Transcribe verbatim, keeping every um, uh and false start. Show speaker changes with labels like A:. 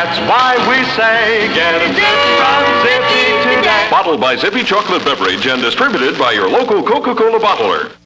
A: That's why we say get a zip from Zippy today.
B: Bottled by Zippy Chocolate Beverage and distributed by your local Coca-Cola bottler.